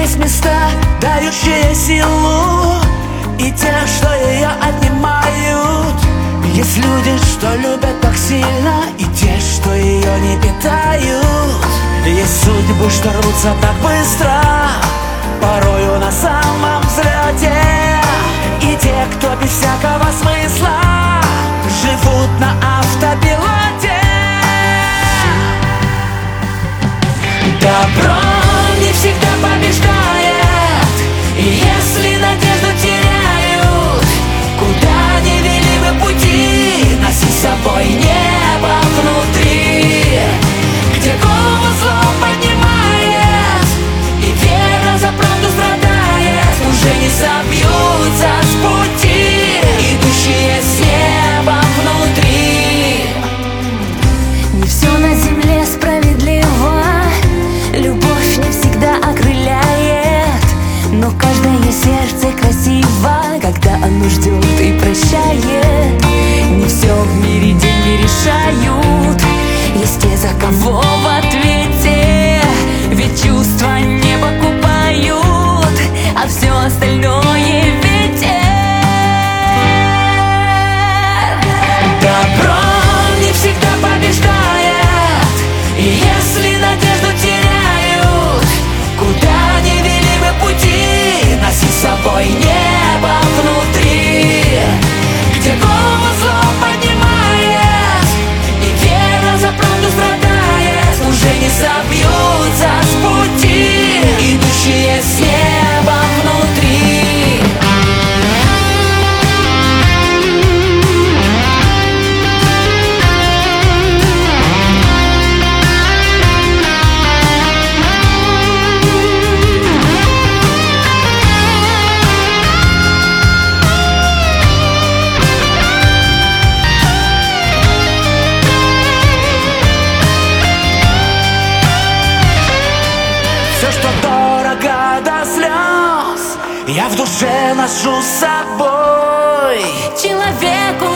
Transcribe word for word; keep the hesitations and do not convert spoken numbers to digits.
есть места, дающие силу, и те, что ее отнимают. Есть люди, что любят так сильно, и те, что ее не питают. Есть судьбы, что рвутся так быстро, порою на самом взлете. И те, кто без всякого смысла живут на автопилоте. Добро не всегда побеждает, и если надежду теряют, куда не вели вы пути, носи с собой небо внутри, где голову зло поднимает и вера за правду страдает. Уже не собьются с пути идущие с неба внутри. Не все на земле справедливо, любовь не всегда окрыляет, но каждое сердце красиво, когда оно ждет и прощает. Не все в мире деньги решают, есть те, за кого в ответе, ведь чувства не покупают, а все остальное ветер. Добро не всегда побеждает, и если надежду теряют, куда не вели вы пути, носи с собой небо внутри, где голову зло поднимает и вера за правду страдает. Уже не собьются с пути идущие с неба внутри. Все, что дорого до слез, я в душе ношу с собой. Человеку